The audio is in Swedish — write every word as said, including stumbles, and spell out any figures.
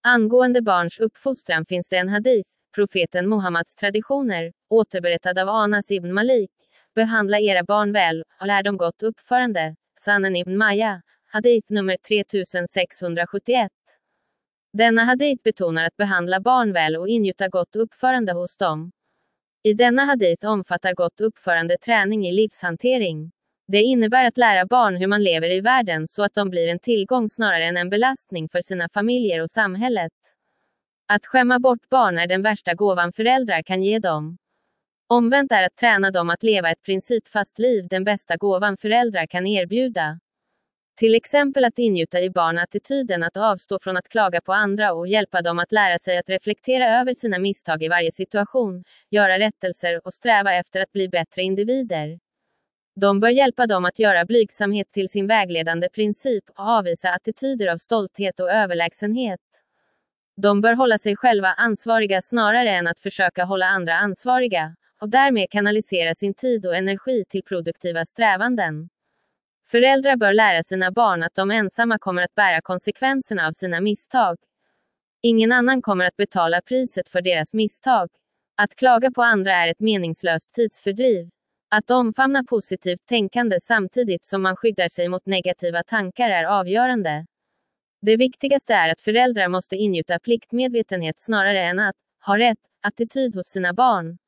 Angående barns uppfostran finns det en hadith, profeten Muhammads traditioner, återberättad av Anas ibn Malik. Behandla era barn väl, och lär dem gott uppförande. Sanan ibn Majah, hadith nummer tre tusen sexhundrasjuttioett. Denna hadith betonar att behandla barn väl och ingjuta gott uppförande hos dem. I denna hadith omfattar gott uppförande träning i livshantering. Det innebär att lära barn hur man lever i världen så att de blir en tillgång snarare än en belastning för sina familjer och samhället. Att skämma bort barn är den värsta gåvan föräldrar kan ge dem. Omvänt är att träna dem att leva ett principfast liv den bästa gåvan föräldrar kan erbjuda. Till exempel att ingjuta i barn attityden att avstå från att klaga på andra och hjälpa dem att lära sig att reflektera över sina misstag i varje situation, göra rättelser och sträva efter att bli bättre individer. De bör hjälpa dem att göra blygsamhet till sin vägledande princip och avvisa attityder av stolthet och överlägsenhet. De bör hålla sig själva ansvariga snarare än att försöka hålla andra ansvariga, och därmed kanalisera sin tid och energi till produktiva strävanden. Föräldrar bör lära sina barn att de ensamma kommer att bära konsekvenserna av sina misstag. Ingen annan kommer att betala priset för deras misstag. Att klaga på andra är ett meningslöst tidsfördriv. Att omfamna positivt tänkande samtidigt som man skyddar sig mot negativa tankar är avgörande. Det viktigaste är att föräldrar måste ingjuta pliktmedvetenhet snarare än att ha rätt attityd hos sina barn.